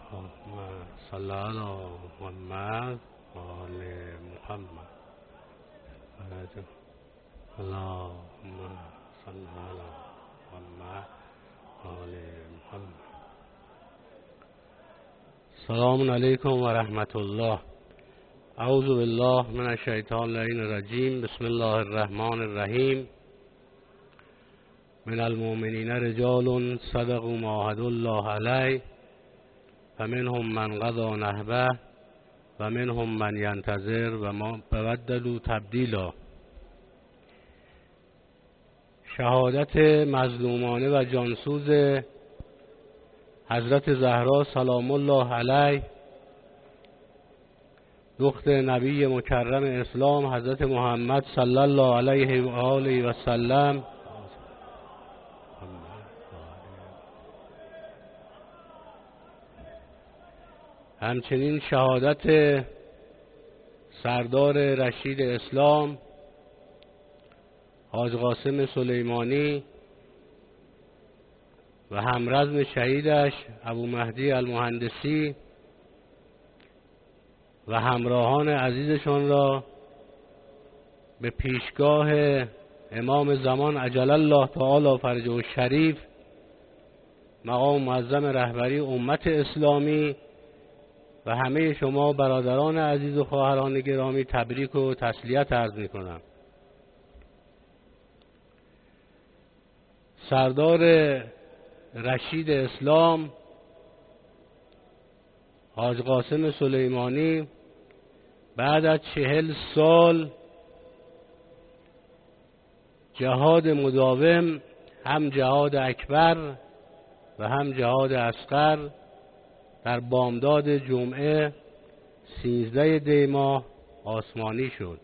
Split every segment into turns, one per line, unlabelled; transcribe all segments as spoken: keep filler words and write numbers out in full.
صلی علی محمد و آل محمد. اللهم صل علی محمد و آل محمد. السلام علیکم و رحمت الله. اعوذ بالله من الشیطان اللعین الرجیم. بسم الله الرحمن الرحیم. من المؤمنین رجال صدقوا ما عاهدوا الله علیه فمنهم من قضی نحبه و منهم من ینتظر و ما بدلوا تبدیلا. شهادت مظلومانه و جانسوز حضرت زهرا سلام الله علیه، دختر نبی مکرم اسلام حضرت محمد صلی الله علیه و آله و سلم، همچنین شهادت سردار رشید اسلام حاج قاسم سلیمانی و همرزم شهیدش ابو مهدی المهندسی و همراهان عزیزشان را به پیشگاه امام زمان عجل الله تعالی فرجه الشریف مقام معظم رهبری امت اسلامی و همه شما برادران عزیز و خواهران گرامی تبریک و تسلیت عرض می‌کنم. سردار رشید اسلام حاج قاسم سلیمانی بعد از چهل سال جهاد مداوم، هم جهاد اکبر و هم جهاد اصغر، در بامداد جمعه سیزده دی ماه آسمانی شد.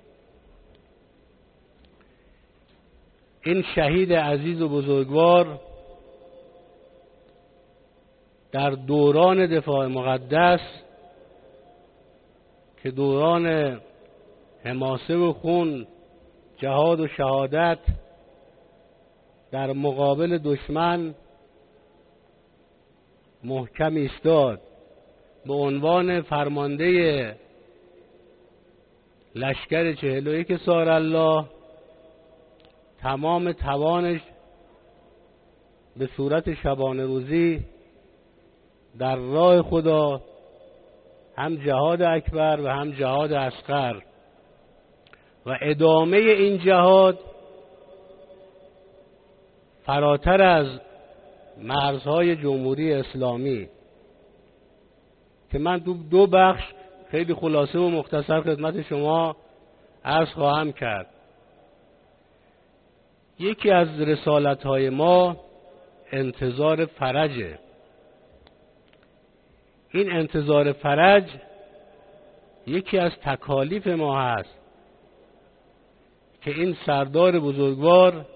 این شهید عزیز و بزرگوار در دوران دفاع مقدس که دوران حماسه و خون، جهاد و شهادت در مقابل دشمن محکم ایستاد، به عنوان فرمانده لشکر چهل و یک سار الله تمام توانش به صورت شبانه روزی در راه خدا، هم جهاد اکبر و هم جهاد اصغر و ادامه این جهاد فراتر از مرزهای جمهوری اسلامی، که من دو, دو بخش خیلی خلاصه و مختصر خدمت شما عرض خواهم کرد. یکی از رسالت‌های ما انتظار فرجه. این انتظار فرج یکی از تکالیف ما هست که این سردار بزرگوار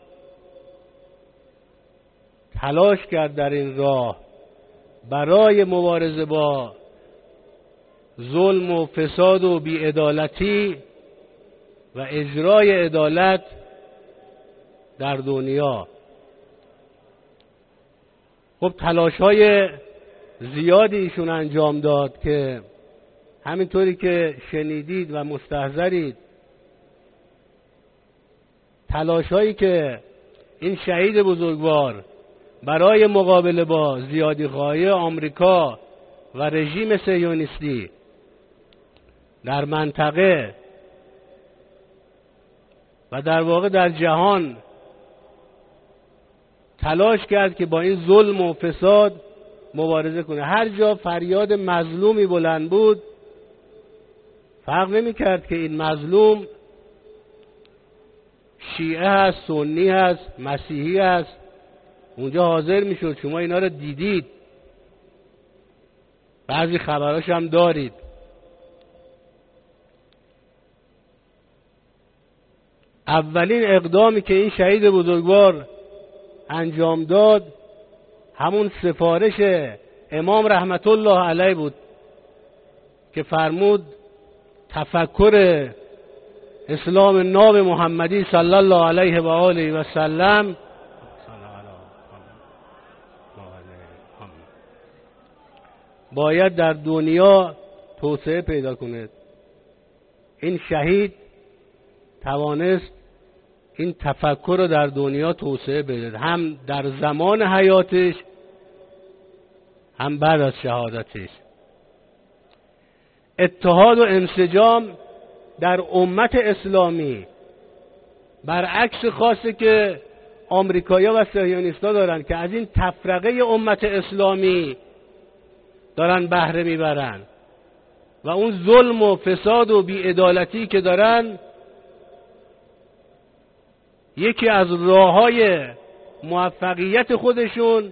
تلاش کرد در این راه برای مبارزه با ظلم و فساد و بی‌عدالتی و اجرای عدالت در دنیا. خب تلاش‌های زیادی ایشون انجام داد که همینطوری که شنیدید و مستحضرید، تلاش‌هایی که این شهید بزرگوار برای مقابله با زیادی‌خواهی آمریکا و رژیم صهیونیستی در منطقه و در واقع در جهان تلاش کرد که با این ظلم و فساد مبارزه کنه. هر جا فریاد مظلومی بلند بود، فرق نمی کرد که این مظلوم شیعه هست، سنی هست، مسیحی هست، اونجا حاضر می شد. شما اینا رو دیدید، بعضی خبراش هم دارید. اولین اقدامی که این شهید بزرگوار انجام داد همون سفارش امام رحمت الله علیه بود که فرمود تفکر اسلام ناب محمدی صلی الله علیه و آله و سلم باید در دنیا توسعه پیدا کند. این شهید توانست این تفکر رو در دنیا توسعه بده، هم در زمان حیاتش هم بعد از شهادتش. اتحاد و انسجام در امت اسلامی برعکس خاصه که آمریکایی‌ها و صهیونیست‌ها دارن که از این تفرقه امت اسلامی دارن بهره میبرن و اون ظلم و فساد و بی‌عدالتی که دارن، یکی از راه‌های موفقیت خودشون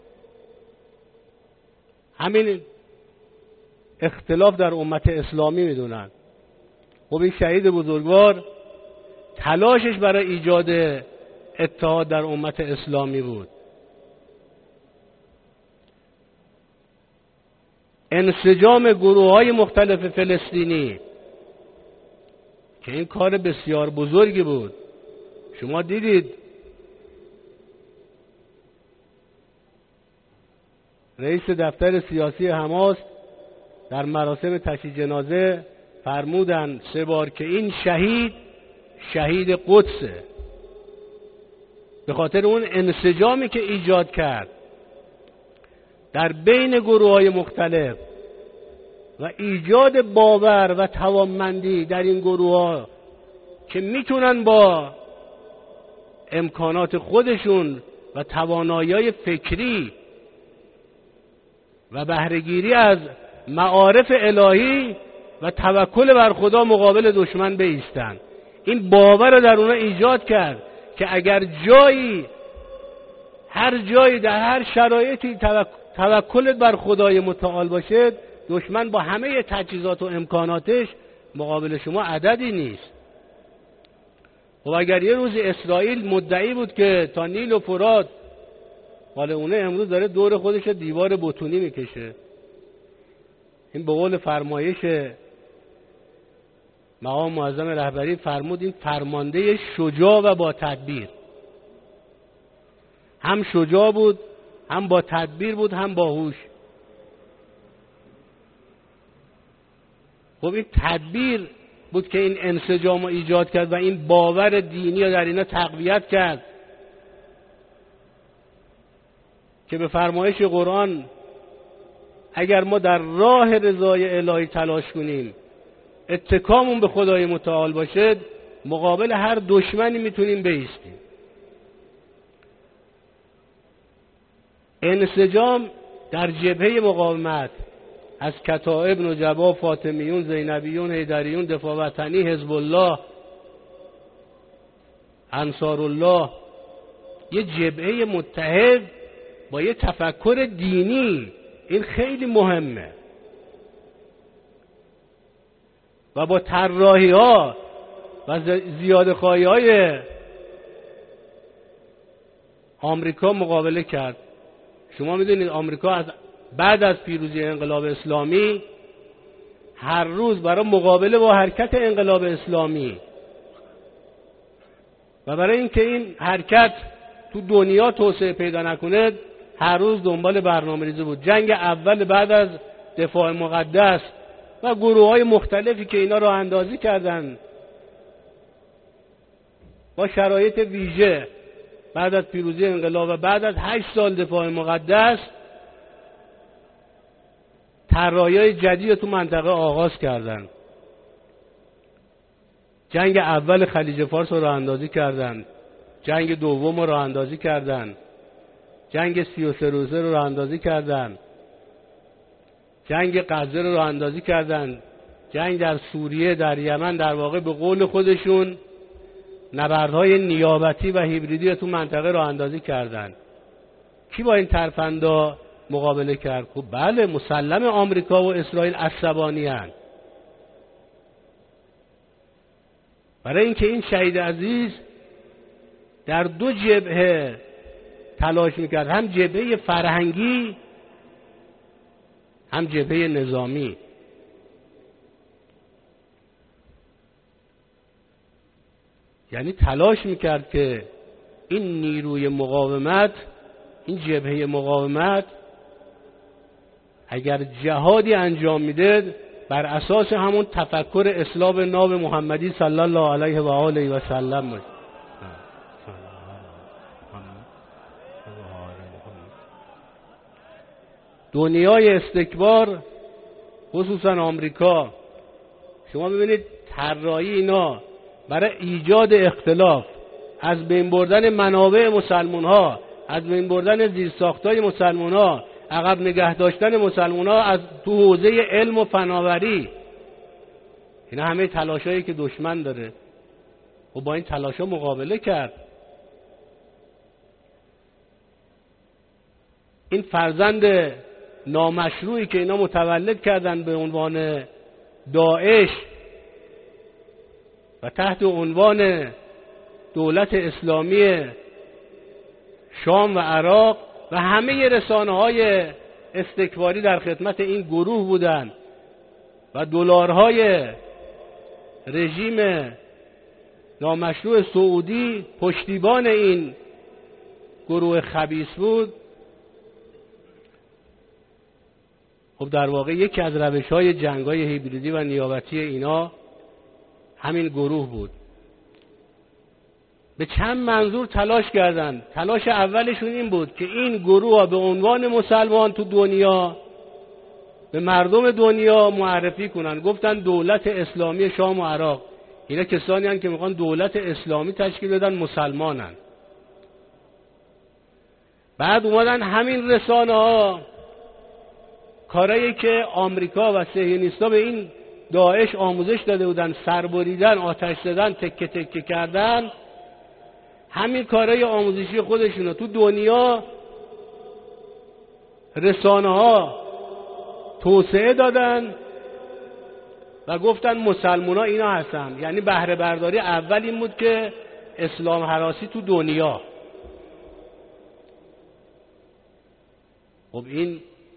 همین اختلاف در امت اسلامی میدونن. خب این شهید بزرگوار تلاشش برای ایجاد اتحاد در امت اسلامی بود. انسجام گروه‌های مختلف فلسطینی که این کار بسیار بزرگی بود. شما دیدید رئیس دفتر سیاسی حماس در مراسم تشییع جنازه فرمودن سه بار که این شهید شهید قدسه، به خاطر اون انسجامی که ایجاد کرد در بین گروه‌های مختلف و ایجاد باور و توانمندی در این گروه‌ها که میتونن با امکانات خودشون و توانایی فکری و بهره‌گیری از معارف الهی و توکل بر خدا مقابل دشمن بایستند. این باور رو در اونها ایجاد کرد که اگر جایی، هر جایی، در هر شرایطی توکلت بر خدای متعال باشد، دشمن با همه تجهیزات و امکاناتش مقابل شما عددی نیست. و اگر یه روز اسرائیل مدعی بود که تا نیل و فرات، حالا اونه امروز داره دور خودش دیوار بتونی میکشه. این به قول فرمایش مقام معظم رهبری فرمود این فرمانده شجاع و با تدبیر. هم شجاع بود، هم با تدبیر بود، هم باهوش. خب این تدبیر بود که این انسجام رو ایجاد کرد و این باور دینی رو در اینا تقویت کرد که به فرمایش قرآن اگر ما در راه رضای الهی تلاش کنیم، اتکامون به خدای متعال باشد، مقابل هر دشمنی میتونیم بایستیم. انسجام در جبهه مقاومت از کتائب، نجبا، فاطمیون، زینبیون، حیدریون، دفاع وطنی، حزب الله، انصار الله، یه جبهه متحد با یه تفکر دینی، این خیلی مهمه. و با طراحی ها و زیاده خواهی های آمریکا مقابله کرد. شما میدونید آمریکا از بعد از پیروزی انقلاب اسلامی هر روز برای مقابله با حرکت انقلاب اسلامی و برای اینکه این حرکت تو دنیا توسعه پیدا نکنه، هر روز دنبال برنامه‌ریزی بود. جنگ اول بعد از دفاع مقدس و گروه‌های مختلفی که اینا راه اندازی کردن با شرایط ویژه بعد از پیروزی انقلاب و بعد از هشت سال دفاع مقدس، طراحی‌های جدید تو منطقه آغاز کردن. جنگ اول خلیج فارس رو راه اندازی کردن، جنگ دوم رو راه اندازی کردن، جنگ سی و سه روزه رو راه اندازی کردن، جنگ غزه رو راه اندازی کردن، جنگ در سوریه، در یمن، در واقع به قول خودشون نبردهای نیابتی و هیبریدی تو منطقه راه اندازی کردن. کی با این ترفندا مقابله کرد؟ خب بله، مسلم آمریکا و اسرائیل عصبانی هستند. برای اینکه این شهید عزیز در دو جبهه تلاش میکرد، هم جبهه فرهنگی هم جبهه نظامی. یعنی تلاش میکرد که این نیروی مقاومت، این جبهه مقاومت اگر جهادی انجام میده بر اساس همون تفکر اسلام ناب محمدی صلی الله علیه و آله و سلم باشه. دنیای استکبار خصوصا آمریکا، شما ببینید طراحی اینا برای ایجاد اختلاف، از بین بردن منابع مسلمان ها، از بین بردن زیرساختای مسلمان ها، عقب نگه داشتن مسلمان ها از تو حوزه علم و فناوری، اینا همه تلاشایی که دشمن داره و با این تلاشا مقابله کرد. این فرزند نامشروعی که اینا متولد کردن به عنوان داعش و تحت عنوان دولت اسلامی شام و عراق و همه رسانه‌های استکباری در خدمت این گروه بودند و دلارهای رژیم نامشروع سعودی پشتیبان این گروه خبیث بود. خب در واقع یکی از روش‌های جنگ‌های هیبریدی و نیابتی اینا همین گروه بود. به چند منظور تلاش کردند. تلاش اولشون این بود که این گروه ها به عنوان مسلمان تو دنیا به مردم دنیا معرفی کنن. گفتن دولت اسلامی شام و عراق، اینا کسانی هستند که میخوان دولت اسلامی تشکیل بدن، مسلمانن. بعد اومدن همین رسانه ها کارایی که آمریکا و صهیونیست‌ها به این داعش آموزش داده بودن، سربریدن، آتش زدن، تکه تکه کردن، همین کارهای آموزشی خودشونو تو دنیا رسانه ها توسعه دادن و گفتن مسلمان ها اینا هستن. یعنی بهره برداری اول این بود که اسلام هراسی تو دنیا. خب این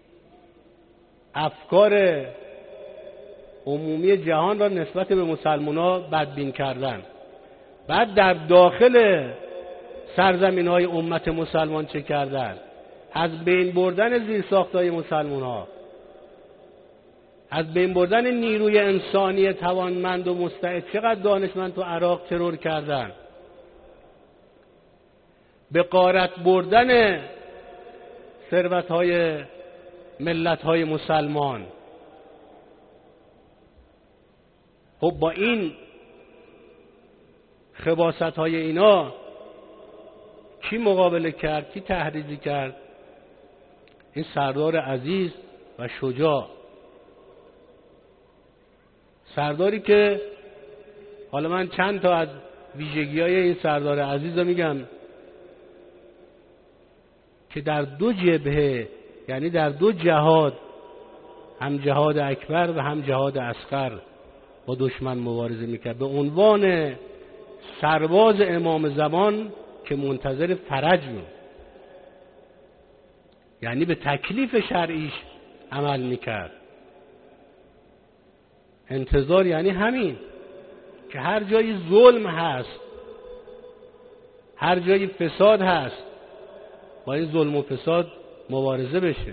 افکار عمومی جهان را نسبت به مسلمان ها بدبین کردن. بعد در داخل سرزمین های امت مسلمان چه کردن؟ از بین بردن زیرساختهای مسلمان ها، از بین بردن نیروی انسانی توانمند و مستعد. چقدر دانشمند تو عراق ترور کردن، به غارت بردن ثروت های ملت های مسلمان. خب با این خباثت های اینا کی مقابله کرد؟ کی تحریزی کرد؟ این سردار عزیز و شجاع، سرداری که حالا من چند تا از ویژگی های این سردار عزیز رو میگم که در دو جبهه، یعنی در دو جهاد، هم جهاد اکبر و هم جهاد اصغر، با دشمن مبارزه میکرد به عنوان سرباز امام زمان که منتظر فرج بود. یعنی به تکلیف شرعیش عمل میکرد. انتظار یعنی همین که هر جایی ظلم هست، هر جایی فساد هست، با این ظلم و فساد مبارزه بشه.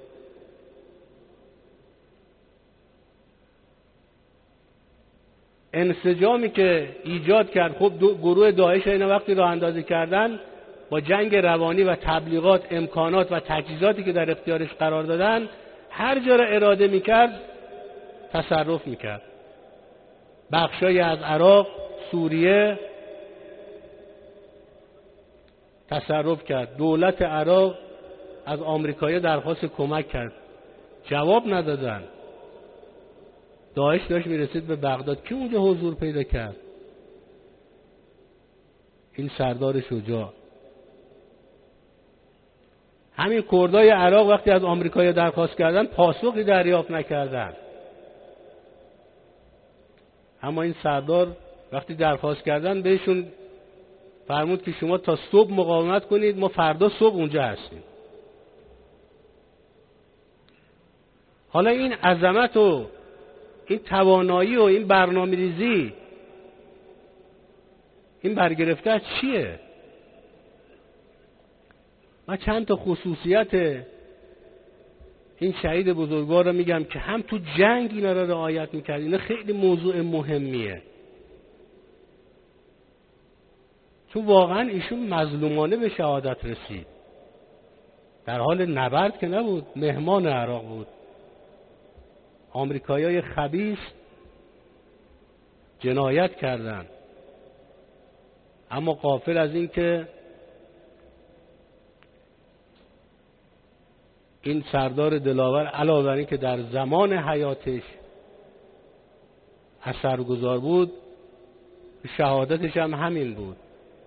انسجامی که ایجاد کرد، خب گروه داعش اینا وقتی راه اندازی کردن با جنگ روانی و تبلیغات، امکانات و تجهیزاتی که در اختیارش قرار دادن، هر جا را اراده میکرد تصرف میکرد. بخشای از عراق، سوریه تصرف کرد. دولت عراق از آمریکایی درخواست کمک کرد، جواب ندادن. داعش داشت میرسید به بغداد، کی اونجا حضور پیدا کرد؟ این سردار شجاع. همین کردای عراق وقتی از آمریکایی درخواست کردن، پاسخی دریافت نکردن. اما این سردار وقتی درخواست کردن بهشون فرمود که شما تا صبح مقاومت کنید، ما فردا صبح اونجا هستیم. حالا این عظمت و این توانایی و این برنامه‌ریزی، این برگرفته از چیه؟ من چند تا خصوصیت این شهید بزرگوار رو میگم که هم تو جنگ اینا رو رعایت میکرد. اینا خیلی موضوع مهمیه، چون واقعا ایشون مظلومانه به شهادت رسید. در حال نبرد که نبود، مهمان عراق بود. آمریکایی‌های خبیث جنایت کردند، اما غافل از این که این سردار دلاور علاوه بر این که در زمان حیاتش اثرگذار بود، شهادتش هم همین بود.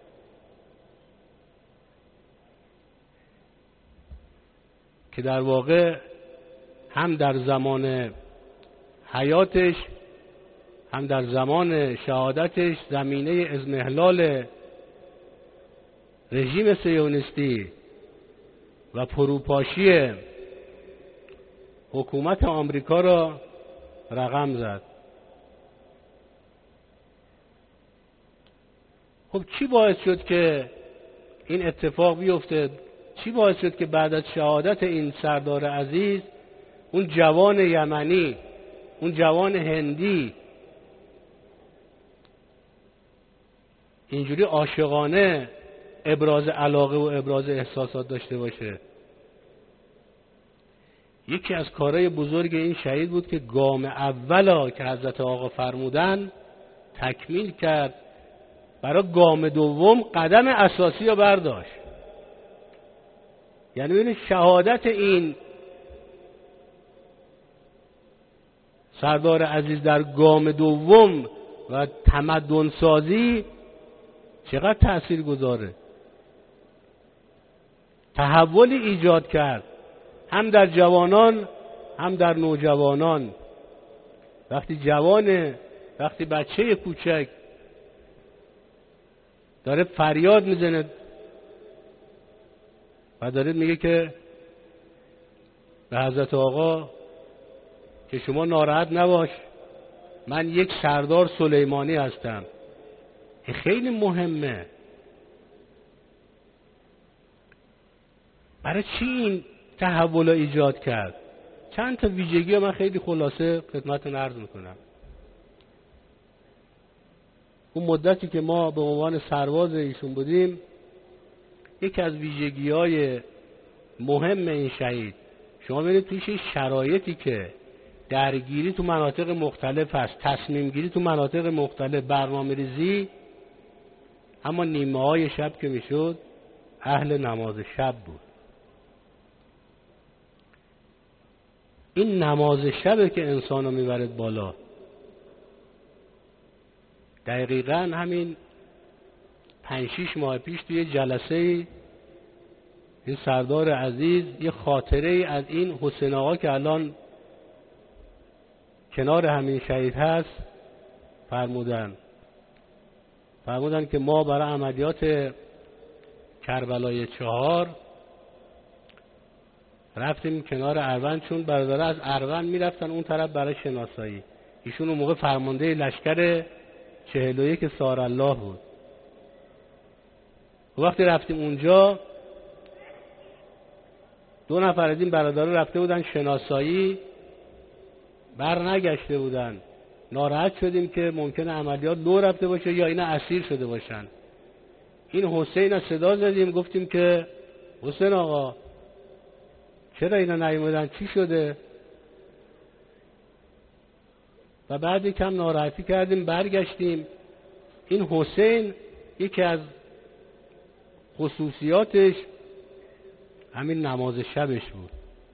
که در واقع هم در زمان حیاتش هم در زمان شهادتش زمینه اضمحلال رژیم صهیونیستی و فروپاشی حکومت آمریکا را رقم زد. خب چی باعث شد که این اتفاق بیفته؟ چی باعث شد که بعد از شهادت این سردار عزیز اون جوان یمنی، اون جوان هندی اینجوری عاشقانه ابراز علاقه و ابراز احساسات داشته باشه؟ یکی از کارهای بزرگ این شهید بود که گام اولا که حضرت آقا فرمودن تکمیل کرد، برای گام دوم قدم اساسی رو برداشت. یعنی ببینید شهادت این سردار عزیز در گام دوم و تمدن سازی چقدر تأثیر گذاره. تحولی ایجاد کرد هم در جوانان هم در نوجوانان. وقتی جوانه، وقتی بچه کوچک داره فریاد میزنه و داره میگه که به حضرت آقا که شما ناراحت نباش، من یک سردار سلیمانی هستم. این خیلی مهمه. برای چی این تحول ایجاد کرد؟ چند تا ویژگی من خیلی خلاصه خدمتتون عرض میکنم. اون مدتی که ما به عنوان سرباز ایشون بودیم، یکی از ویژگی‌های مهم این شهید، شما ببینید توی شرایطی که درگیری تو مناطق مختلف هست، تصمیم گیری تو مناطق مختلف، برنامه ریزی، اما نیمه های شب که میشد اهل نماز شب بود. این نماز شبه که انسانو میبرد بالا. دقیقاً همین پنج شیش ماه پیش توی جلسه این سردار عزیز یه خاطره از این حسین آقا که الان کنار همین شهید هست فرمودن. فرمودن که ما برای عملیات کربلای چهار رفتیم کنار اروند، چون برادرها از اروند میرفتن اون طرف برای شناسایی. ایشون اون موقع فرمانده لشکر چهل و یک سارالله بود. وقتی رفتیم اونجا دو نفر از این برادرها رفته بودن شناسایی، بر نگشته بودن. ناراحت شدیم که ممکنه عملیات لو رفته باشه یا اینا اسیر شده باشن. این حسین از صدا زدیم، گفتیم که حسین آقا چرا اینا نیومدن، چی شده؟ و بعد کم ناراحتی کردیم، برگشتیم. این حسین یکی از خصوصیاتش همین نماز شبش بود.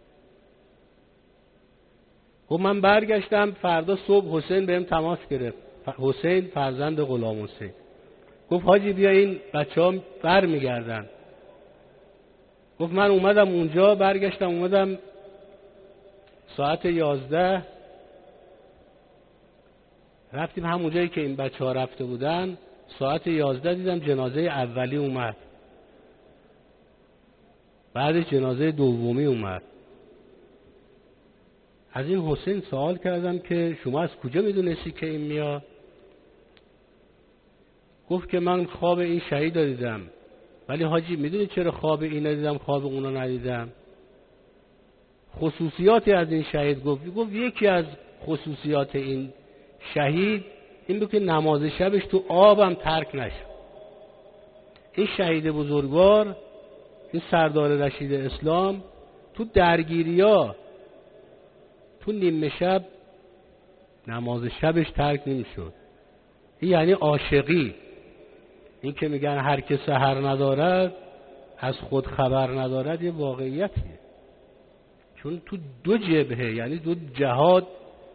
خب من برگشتم، فردا صبح حسین بهم تماس گرفت، حسین فرزند غلام حسین. گفت حاجی بیا این بچه ها بر میگردن. گفت من اومدم اونجا، برگشتم اومدم ساعت یازده، رفتیم همون جایی که این بچه ها رفته بودن. ساعت یازده دیدم جنازه اولی اومد، بعدش جنازه دومی اومد. از این حسین سوال کردم که شما از کجا میدونستی که این میاد؟ گفت که من خواب این شهید رو دیدم. ولی حاجی میدونی چرا خواب این ندیدم خواب اونا ندیدم؟ خصوصیاتی از این شهید گفت. گفت یکی از خصوصیات این شهید این بود که نماز شبش تو آبم ترک نشد. این شهید بزرگوار، این سردار رشید اسلام، تو درگیریا تو نیمه شب نماز شبش ترک نمیشد. این یعنی عاشقی. این که میگن هر که سحر ندارد از خود خبر ندارد، یه واقعیتیه. چون تو دو جبهه، یعنی دو جهاد،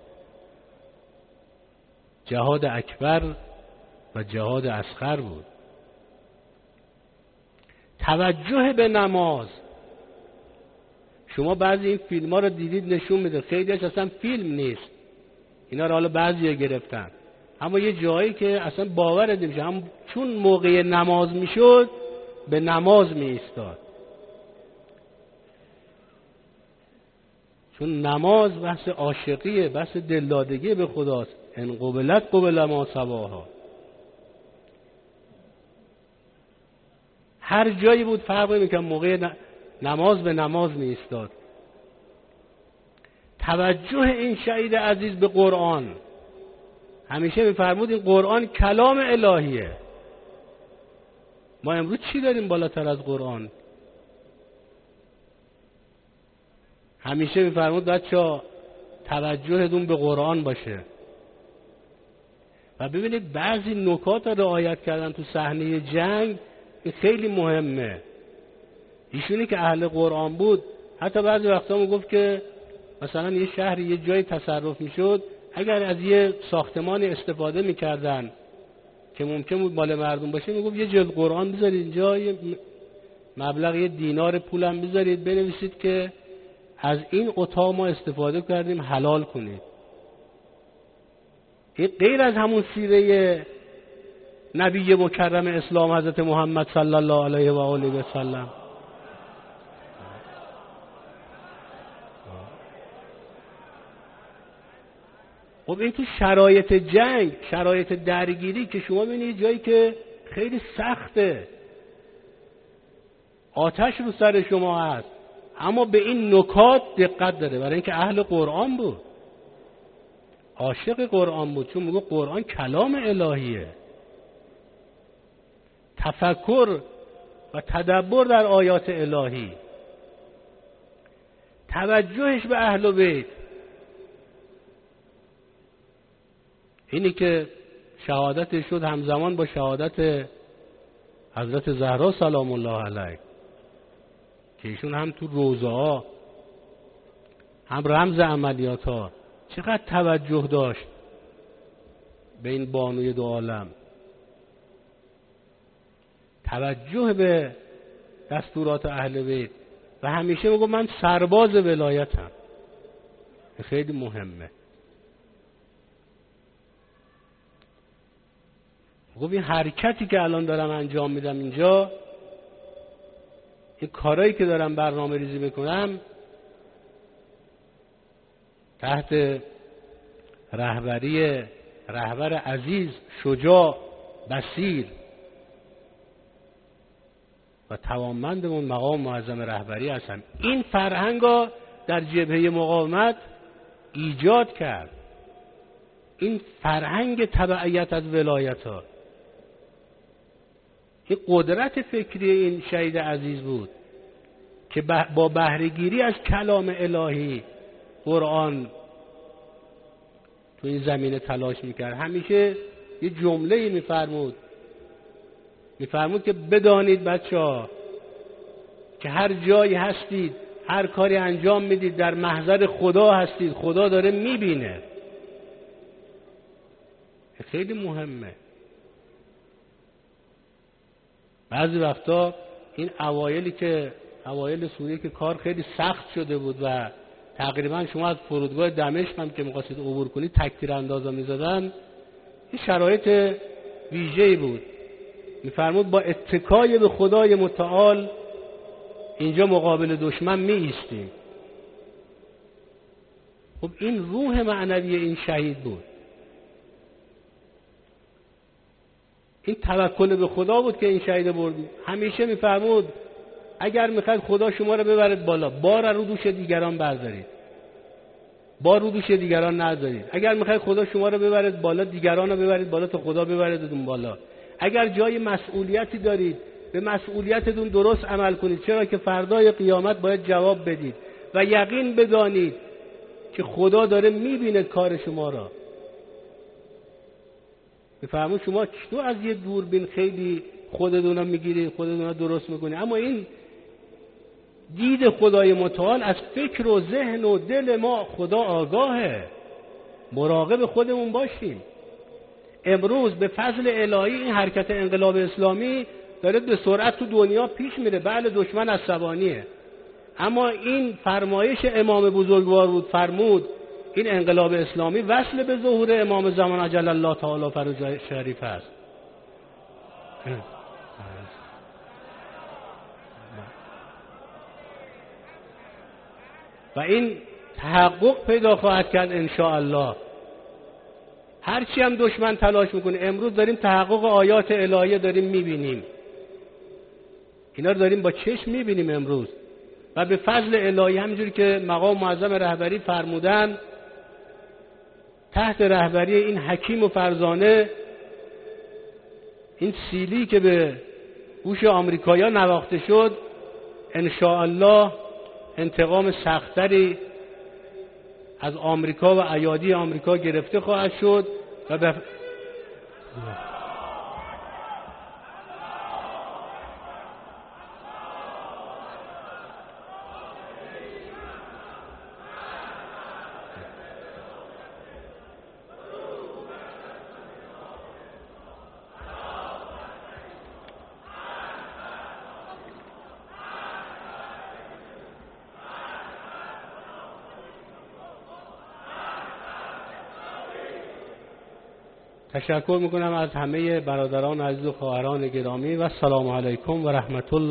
جهاد اکبر و جهاد اصغر بود. توجه به نماز، شما بعضی این فیلم ها رو دیدید نشون میده، خیلیش اصلا فیلم نیست، اینا رو حالا بعضی گرفتن، اما یه جایی که اصلا باور نمیشه، هم چون موقع نماز میشد به نماز می ایستاد. چون نماز بحث عاشقیه، بحث دلدادگی به خداست. ان قبلت قبل ما سواها. هر جایی بود فرق نمی‌کنه، موقع نماز به نماز می ایستاد. توجه این شهید عزیز به قرآن، همیشه می‌فرمود این قرآن کلام الهیه. ما امروز چی داریم بالاتر از قرآن؟ همیشه می‌فرمود بچه‌ها توجهتون به قرآن باشه. و ببینید بعضی نکات رو رعایت کردن تو صحنه جنگ، این خیلی مهمه. ایشونی که اهل قرآن بود، حتی بعضی وقتا میگفت که مثلا یه شهری یه جایی تصرف میشد، اگر از یه ساختمانی استفاده میکردن که ممکن بود مال مردم باشه، میگفت یه جلد قرآن بذارید اینجا، یه مبلغ یه دینار پولم بذارید، بنویسید که از این اتاق ما استفاده کردیم، حلال کنید. این غیر از همون سیره نبی مکرم اسلام حضرت محمد صلی الله علیه و آله و سلم. خب این تو شرایط جنگ، شرایط درگیری که شما ببینید جایی که خیلی سخته، آتش رو سر شما هست، اما به این نکات دقت داره، برای اینکه اهل قرآن بود، عاشق قرآن بود، چون میگه قرآن کلام الهیه. تفکر و تدبر در آیات الهی، توجهش به اهل بیت، اینی که شهادت شد همزمان با شهادت حضرت زهرا سلام الله علیها، که ایشون هم تو روزه ها هم رمز عملیات ها چقدر توجه داشت به این بانوی دو عالم، توجه به دستورات اهل بیت. و همیشه میگم من سرباز ولایتم، خیلی مهمه. میگم این حرکتی که الان دارم انجام میدم اینجا، این کارهایی که دارم برنامه ریزی میکنم تحت رهبری رهبر عزیز، شجاع، بصیر و توانمندمون مقام معظم رهبری هستم. این فرهنگا در جبهه مقاومت ایجاد کرد، این فرهنگ تبعیت از ولایت ها، این قدرت فکری این شهید عزیز بود که با بهره‌گیری از کلام الهی قرآن تو این زمینه تلاش میکرد. همیشه یه جمله میفرمود میفرمود که بدانید بچه‌ها که هر جایی هستید، هر کاری انجام میدید، در محضر خدا هستید، خدا داره میبینه. خیلی مهمه. بعضی وقتا این اوایلی که اوایل سوریه که کار خیلی سخت شده بود و تقریبا شما از فرودگاه دمشق هم که می‌خواستید عبور کنید تک‌تیر اندازا می‌زدن، این شرایط ویژه‌ای بود. می‌فرمود با اتکای به خدای متعال اینجا مقابل دشمن می‌ایستیم. خب این روح معنوی این شهید بود، این توکل به خدا بود که این شهید برد. همیشه می‌فرمود اگر میخواید خدا شما رو ببرد بالا، بار رو دوش دیگران بردارید، بار رو دوش دیگران نذارید. اگر میخواید خدا شما رو ببرد بالا، دیگران رو ببرید بالا تا خدا ببردتون بالا. اگر جای مسئولیتی دارید، به مسئولیتتون درست عمل کنید، چرا که فردای قیامت باید جواب بدید و یقین بدانید که خدا داره میبینه کار شما را. بفهمون شما چطور از یه دوربین خیلی خودتون رو میگیرید، خودتون رو درست میکنید، اما این دید خدای متعال از فکر و ذهن و دل ما خدا آگاهه. مراقب خودمون باشیم. امروز به فضل الهی این حرکت انقلاب اسلامی داره به سرعت تو دنیا پیش میره. بله دشمن عصبانیه، اما این فرمایش امام بزرگوار بود، فرمود این انقلاب اسلامی وصل به ظهور امام زمان عجل الله تعالی فرجه شریف است. و این تحقق پیدا خواهد کرد ان شاء الله. هرچی هم دشمن تلاش میکنه، امروز داریم تحقق آیات الهیه داریم میبینیم، اینا رو داریم با چشم میبینیم امروز. و به فضل الهی همینجوری که مقام معظم رهبری فرمودن، تحت رهبری این حکیم و فرزانه، این سیلی که به گوش آمریکایی‌ها نواخته شد، ان شاء الله انتقام سختری از آمریکا و ایادی آمریکا گرفته خواهد شد و به تشکر میکنم از همه برادران عزیز و خواهران گرامی و السلام علیکم و رحمت الله.